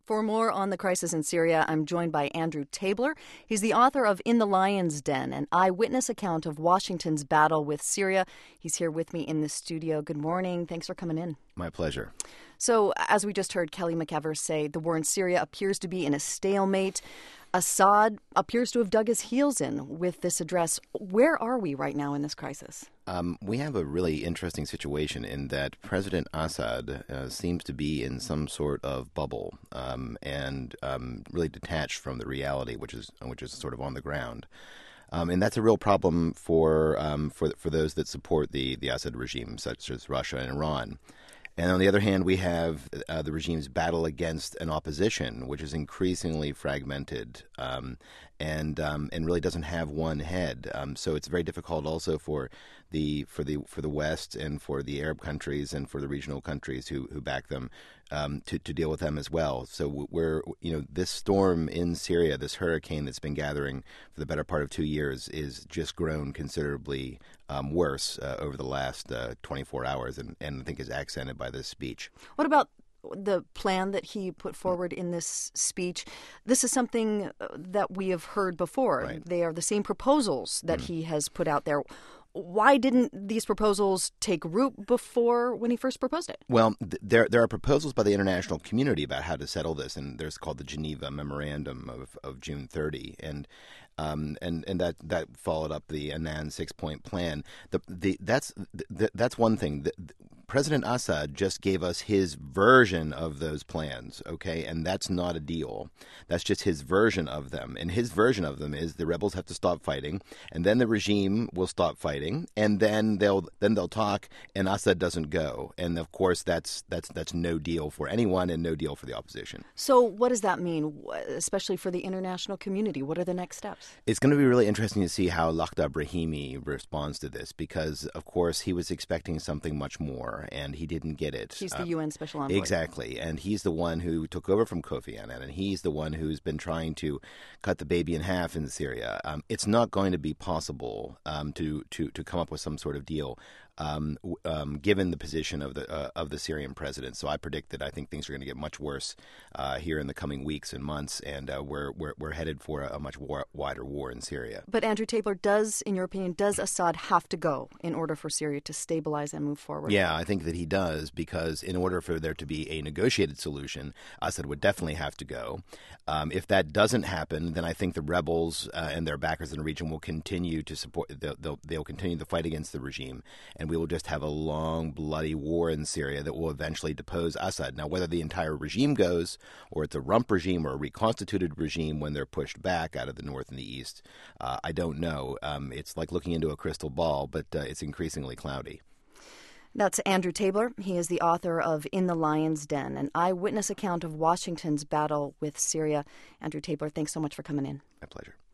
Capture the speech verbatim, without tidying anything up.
For more on the crisis in Syria, I'm joined by Andrew Tabler. He's the author of In the Lion's Den, an eyewitness account of Washington's battle with Syria. He's here with me in the studio. Good morning. Thanks for coming in. My pleasure. So, as we just heard Kelly McEvers say, the war in Syria appears to be in a stalemate. Assad appears to have dug his heels in with this address. Where are we right now in this crisis? Um, we have a really interesting situation in that President Assad uh, seems to be in some sort of bubble um, and um, really detached from the reality, which is which is sort of on the ground. Um, and that's a real problem for um, for for those that support the the Assad regime, such as Russia and Iran. And on the other hand, we have uh, the regime's battle against an opposition, which is increasingly fragmented um, and um, and really doesn't have one head. Um, so it's very difficult also for the for the for the West and for the Arab countries and for the regional countries who who back them um, to to deal with them as well. So we're you know this storm in Syria, this hurricane that's been gathering for the better part of two years, is just grown considerably um, worse uh, over the last uh, twenty-four hours, and, and I think is accented by this speech. What about the plan that he put forward in this speech? This is something that we have heard before. Right. They are the same proposals that Mm. he has put out there. Why didn't these proposals take root before when he first proposed it? Well, th- there there are proposals by the international community about how to settle this, and there's called the Geneva Memorandum of, of June thirtieth, and um, and and that, that followed up the Annan six-point plan. The the that's the, that's one thing. The, the, President Assad just gave us his version of those plans, okay? And that's not a deal. That's just his version of them. And his version of them is the rebels have to stop fighting, and then the regime will stop fighting, and then they'll then they'll talk, and Assad doesn't go. And of course, that's that's that's no deal for anyone and no deal for the opposition. So what does that mean, especially for the international community? What are the next steps? It's going to be really interesting to see how Lakhdar Brahimi responds to this, because, of course, he was expecting something much more, and he didn't get it. He's the um, U N Special Envoy. Exactly. And he's the one who took over from Kofi Annan, and he's the one who's been trying to cut the baby in half in Syria. Um, it's not going to be possible um, to, to, to come up with some sort of deal um, um, given the position of the uh, of the Syrian president. So I predict that I think things are going to get much worse uh, here in the coming weeks and months, and uh, we're, we're we're headed for a, a much war, wider war in Syria. But Andrew Tabler, does, in your opinion, does Assad have to go in order for Syria to stabilize and move forward? Yeah, I think that he does, because in order for there to be a negotiated solution, Assad would definitely have to go. Um, if that doesn't happen, then I think the rebels uh, and their backers in the region will continue to support. They'll, they'll, they'll continue the fight against the regime, and we will just have a long, bloody war in Syria that will eventually depose Assad. Now, whether the entire regime goes, or it's a rump regime or a reconstituted regime when they're pushed back out of the north and the east, uh, I don't know. Um, it's like looking into a crystal ball, but uh, it's increasingly cloudy. That's Andrew Tabler. He is the author of In the Lion's Den, an eyewitness account of Washington's battle with Syria. Andrew Tabler, thanks so much for coming in. My pleasure.